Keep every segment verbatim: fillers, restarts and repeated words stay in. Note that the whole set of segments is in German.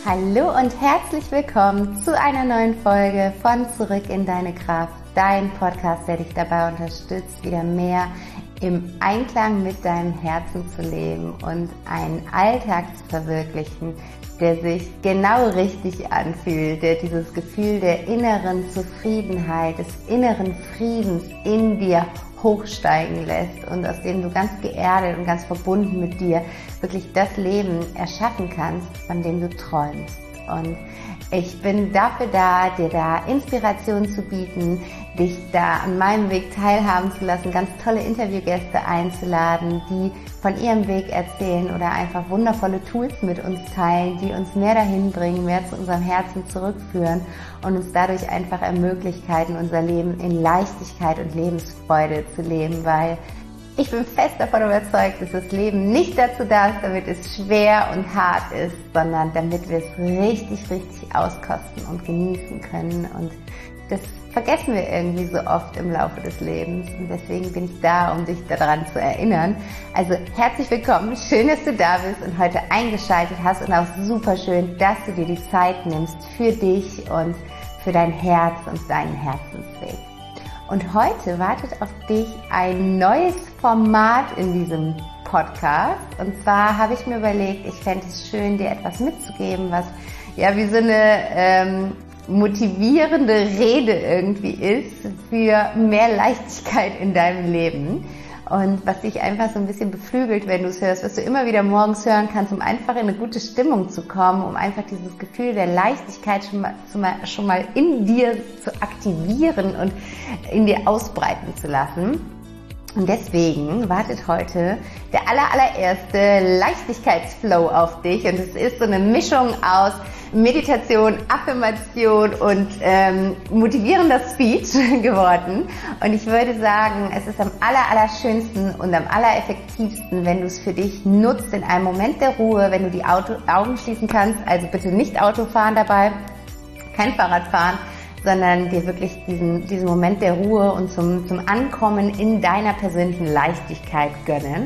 Hallo und herzlich willkommen zu einer neuen Folge von Zurück in deine Kraft, dein Podcast, der dich dabei unterstützt, wieder mehr im Einklang mit deinem Herzen zu leben und einen Alltag zu verwirklichen, der sich genau richtig anfühlt, der dieses Gefühl der inneren Zufriedenheit, des inneren Friedens in dir hochsteigen lässt und aus dem du ganz geerdet und ganz verbunden mit dir wirklich das Leben erschaffen kannst, von dem du träumst. Und ich bin dafür da, dir da Inspiration zu bieten, dich da an meinem Weg teilhaben zu lassen, ganz tolle Interviewgäste einzuladen, die von ihrem Weg erzählen oder einfach wundervolle Tools mit uns teilen, die uns mehr dahin bringen, mehr zu unserem Herzen zurückführen und uns dadurch einfach ermöglichen, unser Leben in Leichtigkeit und Lebensfreude zu leben, weil ich bin fest davon überzeugt, dass das Leben nicht dazu da ist, damit es schwer und hart ist, sondern damit wir es richtig, richtig auskosten und genießen können. Und das vergessen wir irgendwie so oft im Laufe des Lebens. Und deswegen bin ich da, um dich daran zu erinnern. Also herzlich willkommen, schön, dass du da bist und heute eingeschaltet hast und auch super schön, dass du dir die Zeit nimmst für dich und für dein Herz und deinen Herzensweg. Und heute wartet auf dich ein neues Format in diesem Podcast. Und zwar habe ich mir überlegt, ich fände es schön, dir etwas mitzugeben, was ja wie so eine ähm, motivierende Rede irgendwie ist für mehr Leichtigkeit in deinem Leben. Und was dich einfach so ein bisschen beflügelt, wenn du es hörst, was du immer wieder morgens hören kannst, um einfach in eine gute Stimmung zu kommen, um einfach dieses Gefühl der Leichtigkeit schon mal, schon mal in dir zu aktivieren und in dir ausbreiten zu lassen. Und deswegen wartet heute der aller, allererste Leichtigkeitsflow auf dich. Und es ist so eine Mischung aus Meditation, Affirmation und ähm, motivierender Speech geworden. Und ich würde sagen, es ist am aller, allerschönsten und am allereffektivsten, wenn du es für dich nutzt in einem Moment der Ruhe, wenn du die Auto, Augen schließen kannst. Also bitte nicht Auto fahren dabei, kein Fahrradfahren, sondern dir wirklich diesen, diesen Moment der Ruhe und zum, zum Ankommen in deiner persönlichen Leichtigkeit gönnen.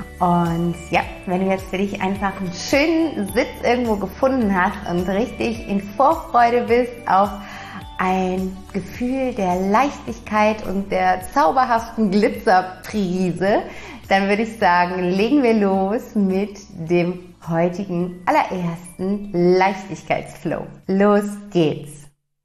Und ja, wenn du jetzt für dich einfach einen schönen Sitz irgendwo gefunden hast und richtig in Vorfreude bist auf ein Gefühl der Leichtigkeit und der zauberhaften Glitzerprise, dann würde ich sagen, legen wir los mit dem heutigen allerersten Leichtigkeitsflow. Los geht's!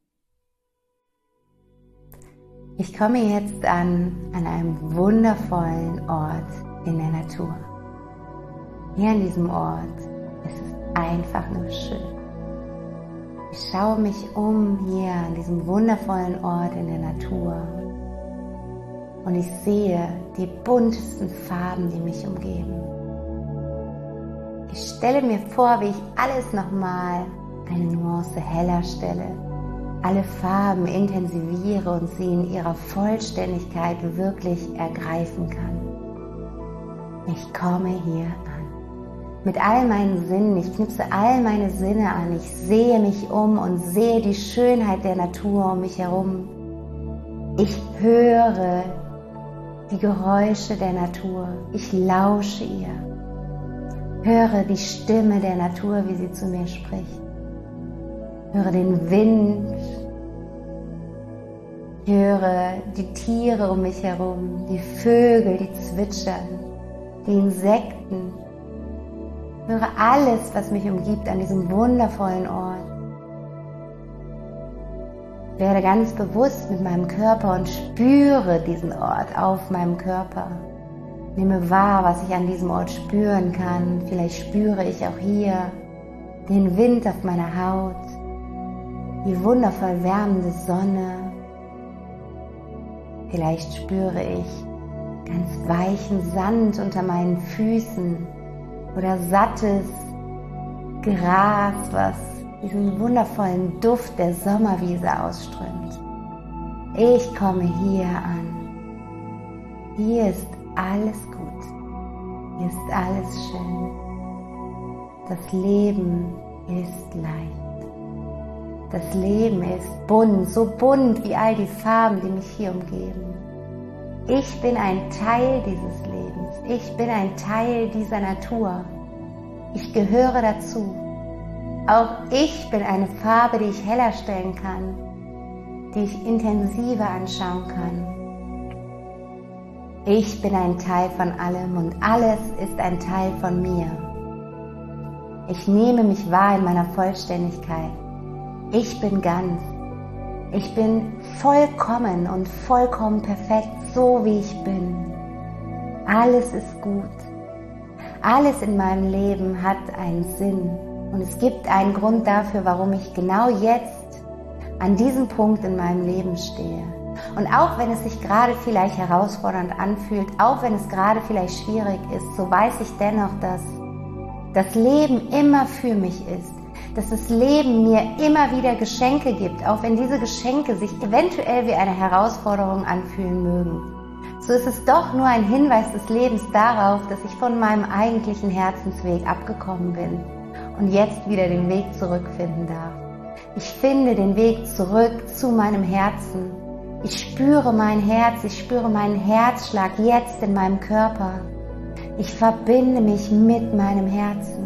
Ich komme jetzt an, an einem wundervollen Ort in der Natur. Hier an diesem Ort ist es einfach nur schön. Ich schaue mich um hier an diesem wundervollen Ort in der Natur und ich sehe die buntesten Farben, die mich umgeben. Ich stelle mir vor, wie ich alles nochmal eine Nuance heller stelle, alle Farben intensiviere und sie in ihrer Vollständigkeit wirklich ergreifen kann. Ich komme hier an. Mit all meinen Sinnen, ich knipse all meine Sinne an, ich sehe mich um und sehe die Schönheit der Natur um mich herum. Ich höre die Geräusche der Natur, ich lausche ihr, höre die Stimme der Natur, wie sie zu mir spricht. Höre den Wind, höre die Tiere um mich herum, die Vögel, die zwitschern, die Insekten. Höre alles, was mich umgibt an diesem wundervollen Ort. Werde ganz bewusst mit meinem Körper und spüre diesen Ort auf meinem Körper. Nehme wahr, was ich an diesem Ort spüren kann. Vielleicht spüre ich auch hier den Wind auf meiner Haut, die wundervoll wärmende Sonne. Vielleicht spüre ich ganz weichen Sand unter meinen Füßen oder sattes Gras, was diesen wundervollen Duft der Sommerwiese ausströmt. Ich komme hier an. Hier ist alles gut. Hier ist alles schön. Das Leben ist leicht. Das Leben ist bunt, so bunt wie all die Farben, die mich hier umgeben. Ich bin ein Teil dieses Lebens. Ich bin ein Teil dieser Natur. Ich gehöre dazu. Auch ich bin eine Farbe, die ich heller stellen kann, die ich intensiver anschauen kann. Ich bin ein Teil von allem und alles ist ein Teil von mir. Ich nehme mich wahr in meiner Vollständigkeit. Ich bin ganz. Ich bin vollkommen und vollkommen perfekt, so wie ich bin. Alles ist gut. Alles in meinem Leben hat einen Sinn. Und es gibt einen Grund dafür, warum ich genau jetzt an diesem Punkt in meinem Leben stehe. Und auch wenn es sich gerade vielleicht herausfordernd anfühlt, auch wenn es gerade vielleicht schwierig ist, so weiß ich dennoch, dass das Leben immer für mich ist. Dass das Leben mir immer wieder Geschenke gibt, auch wenn diese Geschenke sich eventuell wie eine Herausforderung anfühlen mögen. So ist es doch nur ein Hinweis des Lebens darauf, dass ich von meinem eigentlichen Herzensweg abgekommen bin und jetzt wieder den Weg zurückfinden darf. Ich finde den Weg zurück zu meinem Herzen. Ich spüre mein Herz, ich spüre meinen Herzschlag jetzt in meinem Körper. Ich verbinde mich mit meinem Herzen.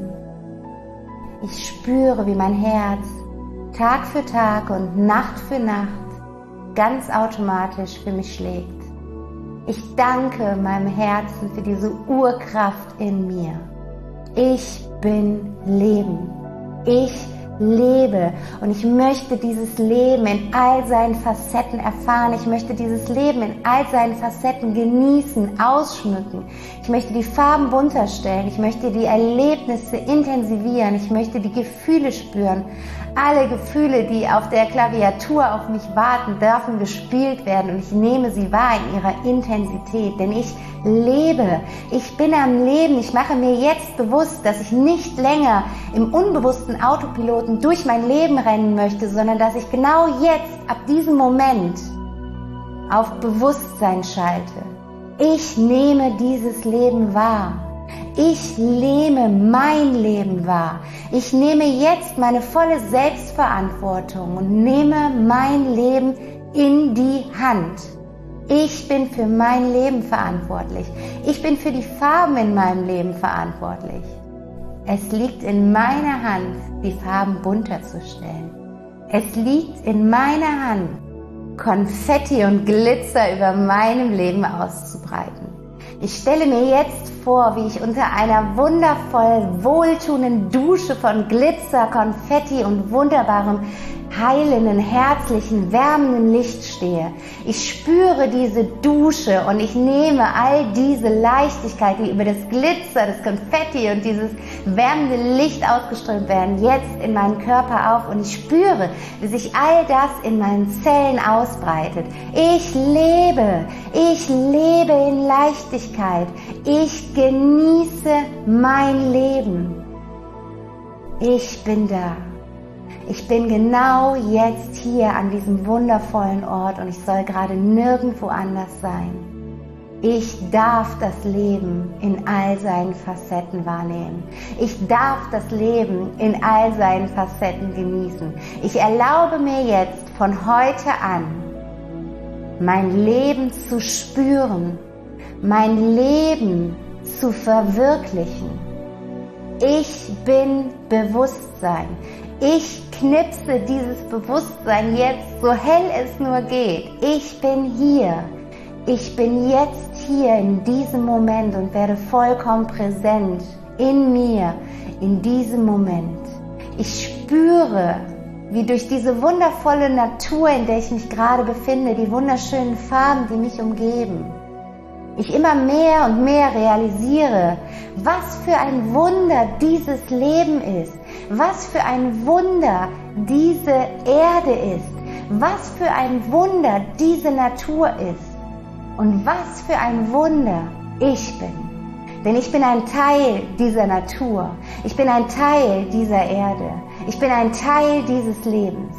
Ich spüre, wie mein Herz Tag für Tag und Nacht für Nacht ganz automatisch für mich schlägt. Ich danke meinem Herzen für diese Urkraft in mir. Ich bin Leben. Ich lebe und ich möchte dieses Leben in all seinen Facetten erfahren. Ich möchte dieses Leben in all seinen Facetten genießen, ausschmücken. Ich möchte die Farben bunter stellen. Ich möchte die Erlebnisse intensivieren. Ich möchte die Gefühle spüren. Alle Gefühle, die auf der Klaviatur auf mich warten, dürfen gespielt werden und ich nehme sie wahr in ihrer Intensität, denn ich lebe. Ich bin am Leben. Ich mache mir jetzt bewusst, dass ich nicht länger im unbewussten Autopiloten durch mein Leben rennen möchte, sondern dass ich genau jetzt, ab diesem Moment, auf Bewusstsein schalte. Ich nehme dieses Leben wahr. Ich nehme mein Leben wahr. Ich nehme jetzt meine volle Selbstverantwortung und nehme mein Leben in die Hand. Ich bin für mein Leben verantwortlich. Ich bin für die Farben in meinem Leben verantwortlich. Es liegt in meiner Hand, die Farben bunter zu stellen. Es liegt in meiner Hand, Konfetti und Glitzer über meinem Leben auszubreiten. Ich stelle mir jetzt vor, wie ich unter einer wundervoll wohltuenden Dusche von Glitzer, Konfetti und wunderbarem, heilenden, herzlichen, wärmenden Licht stehe. Ich spüre diese Dusche und ich nehme all diese Leichtigkeit, die über das Glitzer, das Konfetti und dieses wärmende Licht ausgeströmt werden, jetzt in meinen Körper auf und ich spüre, wie sich all das in meinen Zellen ausbreitet. Ich lebe, ich lebe in Leichtigkeit. Ich genieße mein Leben. Ich bin da. Ich bin genau jetzt hier an diesem wundervollen Ort und ich soll gerade nirgendwo anders sein. Ich darf das Leben in all seinen Facetten wahrnehmen. Ich darf das Leben in all seinen Facetten genießen. Ich erlaube mir jetzt von heute an, mein Leben zu spüren, mein Leben zu verwirklichen. Ich bin Bewusstsein. Ich knipse dieses Bewusstsein jetzt, so hell es nur geht. Ich bin hier. Ich bin jetzt hier in diesem Moment und werde vollkommen präsent in mir, in diesem Moment. Ich spüre, wie durch diese wundervolle Natur, in der ich mich gerade befinde, die wunderschönen Farben, die mich umgeben, ich immer mehr und mehr realisiere, was für ein Wunder dieses Leben ist, was für ein Wunder diese Erde ist, was für ein Wunder diese Natur ist und was für ein Wunder ich bin. Denn ich bin ein Teil dieser Natur, ich bin ein Teil dieser Erde, ich bin ein Teil dieses Lebens.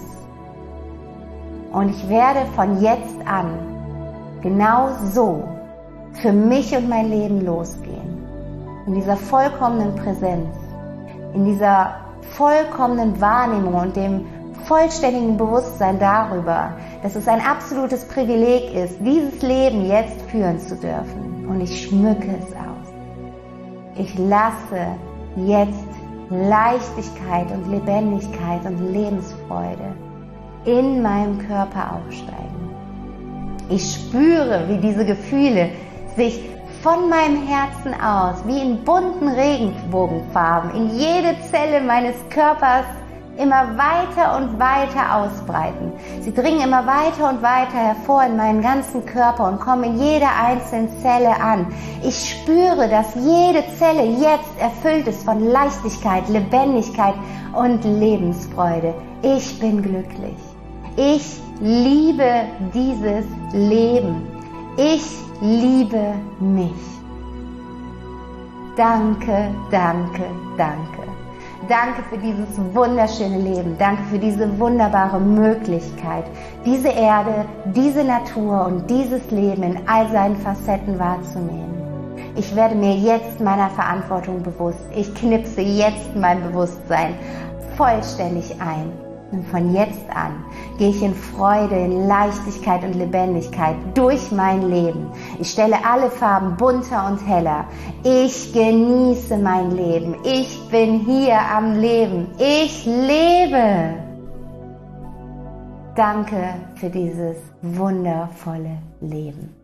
Und ich werde von jetzt an genau so für mich und mein Leben losgehen. In dieser vollkommenen Präsenz, in dieser vollkommenen Wahrnehmung und dem vollständigen Bewusstsein darüber, dass es ein absolutes Privileg ist, dieses Leben jetzt führen zu dürfen. Und ich schmücke es aus. Ich lasse jetzt Leichtigkeit und Lebendigkeit und Lebensfreude in meinem Körper aufsteigen. Ich spüre, wie diese Gefühle sich von meinem Herzen aus, wie in bunten Regenbogenfarben, in jede Zelle meines Körpers immer weiter und weiter ausbreiten. Sie dringen immer weiter und weiter hervor in meinen ganzen Körper und kommen in jeder einzelnen Zelle an. Ich spüre, dass jede Zelle jetzt erfüllt ist von Leichtigkeit, Lebendigkeit und Lebensfreude. Ich bin glücklich. Ich liebe dieses Leben. Ich liebe mich. Danke, danke, danke. Danke für dieses wunderschöne Leben. Danke für diese wunderbare Möglichkeit, diese Erde, diese Natur und dieses Leben in all seinen Facetten wahrzunehmen. Ich werde mir jetzt meiner Verantwortung bewusst. Ich knipse jetzt mein Bewusstsein vollständig ein. Und von jetzt an gehe ich in Freude, in Leichtigkeit und Lebendigkeit durch mein Leben. Ich stelle alle Farben bunter und heller. Ich genieße mein Leben. Ich bin hier am Leben. Ich lebe. Danke für dieses wundervolle Leben.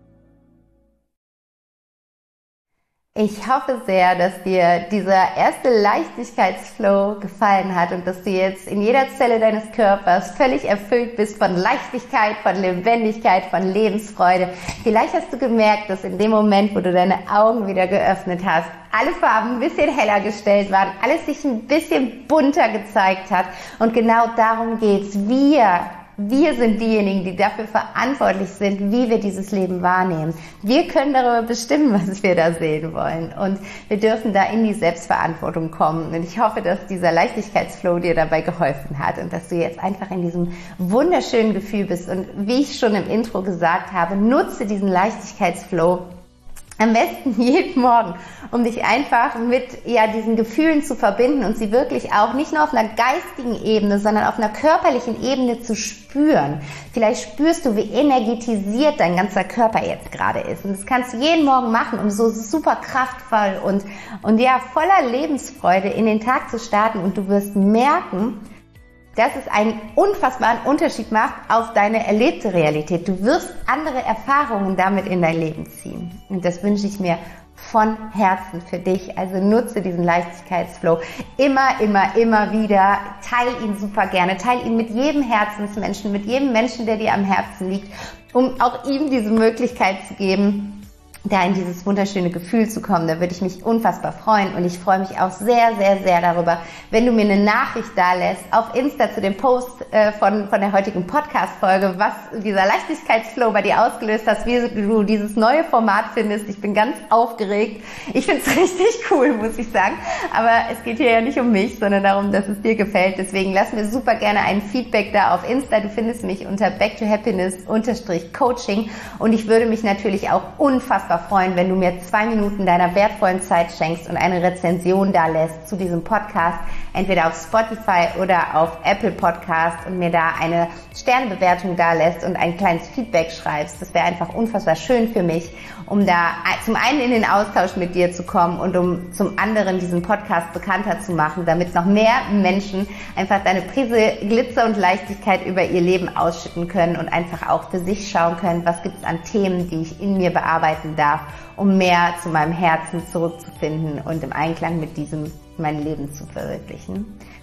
Ich hoffe sehr, dass dir dieser erste Leichtigkeitsflow gefallen hat und dass du jetzt in jeder Zelle deines Körpers völlig erfüllt bist von Leichtigkeit, von Lebendigkeit, von Lebensfreude. Vielleicht hast du gemerkt, dass in dem Moment, wo du deine Augen wieder geöffnet hast, alle Farben ein bisschen heller gestellt waren, alles sich ein bisschen bunter gezeigt hat. Und genau darum geht's. Wir Wir sind diejenigen, die dafür verantwortlich sind, wie wir dieses Leben wahrnehmen. Wir können darüber bestimmen, was wir da sehen wollen. Und wir dürfen da in die Selbstverantwortung kommen. Und ich hoffe, dass dieser Leichtigkeitsflow dir dabei geholfen hat und dass du jetzt einfach in diesem wunderschönen Gefühl bist. Und wie ich schon im Intro gesagt habe, nutze diesen Leichtigkeitsflow am besten jeden Morgen, um dich einfach mit ja diesen Gefühlen zu verbinden und sie wirklich auch nicht nur auf einer geistigen Ebene, sondern auf einer körperlichen Ebene zu spüren. Vielleicht spürst du, wie energetisiert dein ganzer Körper jetzt gerade ist. Und das kannst du jeden Morgen machen, um so super kraftvoll und, und ja voller Lebensfreude in den Tag zu starten. Und du wirst merken, dass es einen unfassbaren Unterschied macht auf deine erlebte Realität. Du wirst andere Erfahrungen damit in dein Leben ziehen. Und das wünsche ich mir von Herzen für dich. Also nutze diesen Leichtigkeitsflow immer, immer, immer wieder. Teil ihn super gerne. Teil ihn mit jedem Herzensmenschen, mit jedem Menschen, der dir am Herzen liegt, um auch ihm diese Möglichkeit zu geben, da in dieses wunderschöne Gefühl zu kommen. Da würde ich mich unfassbar freuen und ich freue mich auch sehr, sehr, sehr darüber, wenn du mir eine Nachricht da lässt auf Insta zu dem Post äh, von, von der heutigen Podcast-Folge, was dieser Leichtigkeitsflow bei dir ausgelöst hat, wie du dieses neue Format findest. Ich bin ganz aufgeregt. Ich finde es richtig cool, muss ich sagen. Aber es geht hier ja nicht um mich, sondern darum, dass es dir gefällt. Deswegen lass mir super gerne ein Feedback da auf Insta. Du findest mich unter back to happiness Coaching und ich würde mich natürlich auch unfassbar freuen, wenn du mir zwei Minuten deiner wertvollen Zeit schenkst und eine Rezension da lässt zu diesem Podcast, entweder auf Spotify oder auf Apple Podcast und mir da eine Sternebewertung da lässt und ein kleines Feedback schreibst. Das wäre einfach unfassbar schön für mich, um da zum einen in den Austausch mit dir zu kommen und um zum anderen diesen Podcast bekannter zu machen, damit noch mehr Menschen einfach deine Prise Glitzer und Leichtigkeit über ihr Leben ausschütten können und einfach auch für sich schauen können, was gibt es an Themen, die ich in mir bearbeiten darf, um mehr zu meinem Herzen zurückzufinden und im Einklang mit diesem mein Leben zu verwirklichen.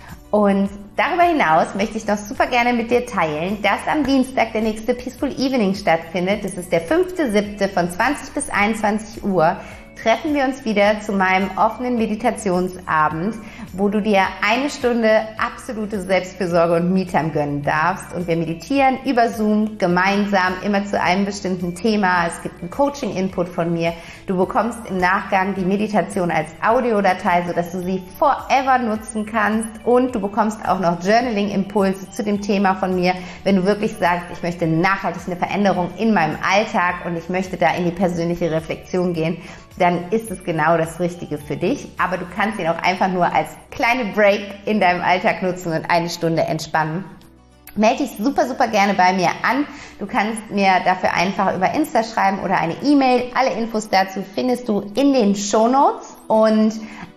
Und darüber hinaus möchte ich noch super gerne mit dir teilen, dass am Dienstag der nächste Peaceful Evening stattfindet. Das ist der fünfte siebte von zwanzig bis einundzwanzig Uhr. Treffen wir uns wieder zu meinem offenen Meditationsabend, wo du dir eine Stunde absolute Selbstfürsorge und Me-Time gönnen darfst. Und wir meditieren über Zoom gemeinsam immer zu einem bestimmten Thema. Es gibt einen Coaching-Input von mir. Du bekommst im Nachgang die Meditation als Audiodatei, sodass du sie forever nutzen kannst. Und du bekommst auch noch Journaling-Impulse zu dem Thema von mir, wenn du wirklich sagst, ich möchte nachhaltig eine Veränderung in meinem Alltag und ich möchte da in die persönliche Reflexion gehen. Dann ist es genau das Richtige für dich. Aber du kannst ihn auch einfach nur als kleine Break in deinem Alltag nutzen und eine Stunde entspannen. Melde dich super, super gerne bei mir an. Du kannst mir dafür einfach über Insta schreiben oder eine E-Mail. Alle Infos dazu findest du in den Shownotes. Und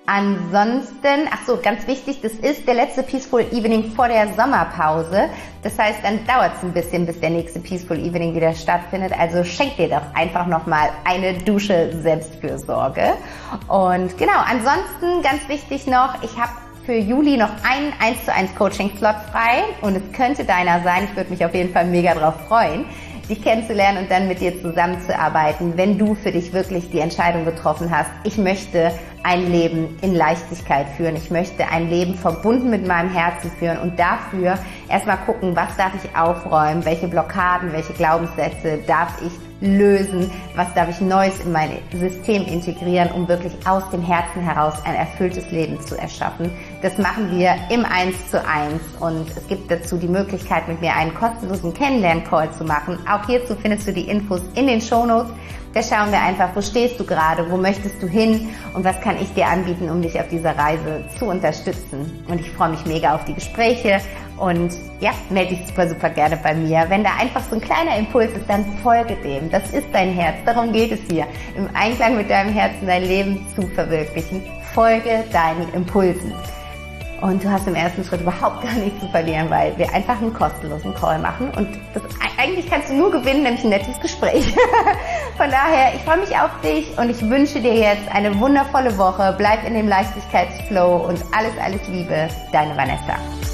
ansonsten, ach so, ganz wichtig, das ist der letzte Peaceful Evening vor der Sommerpause. Das heißt, dann dauert es ein bisschen, bis der nächste Peaceful Evening wieder stattfindet. Also schenk dir doch einfach nochmal eine Dusche Selbstfürsorge. Und genau, ansonsten ganz wichtig noch, ich habe für Juli noch einen eins zu eins Coaching-Slot frei und es könnte deiner sein. Ich würde mich auf jeden Fall mega drauf freuen, dich kennenzulernen und dann mit dir zusammenzuarbeiten, wenn du für dich wirklich die Entscheidung getroffen hast, ich möchte ein Leben in Leichtigkeit führen, ich möchte ein Leben verbunden mit meinem Herzen führen und dafür erstmal gucken, was darf ich aufräumen, welche Blockaden, welche Glaubenssätze darf ich lösen, was darf ich Neues in mein System integrieren, um wirklich aus dem Herzen heraus ein erfülltes Leben zu erschaffen. Das machen wir im eins zu eins und es gibt dazu die Möglichkeit, mit mir einen kostenlosen Kennenlern-Call zu machen. Auch hierzu findest du die Infos in den Shownotes. Da schauen wir einfach, wo stehst du gerade, wo möchtest du hin und was kann ich dir anbieten, um dich auf dieser Reise zu unterstützen. Und ich freue mich mega auf die Gespräche und ja, melde dich super, super gerne bei mir. Wenn da einfach so ein kleiner Impuls ist, dann folge dem. Das ist dein Herz, darum geht es hier. Im Einklang mit deinem Herzen dein Leben zu verwirklichen. Folge deinen Impulsen. Und du hast im ersten Schritt überhaupt gar nichts zu verlieren, weil wir einfach einen kostenlosen Call machen. Und das, eigentlich kannst du nur gewinnen, nämlich ein nettes Gespräch. Von daher, ich freue mich auf dich und ich wünsche dir jetzt eine wundervolle Woche. Bleib in dem Leichtigkeitsflow und alles, alles Liebe. Deine Vanessa.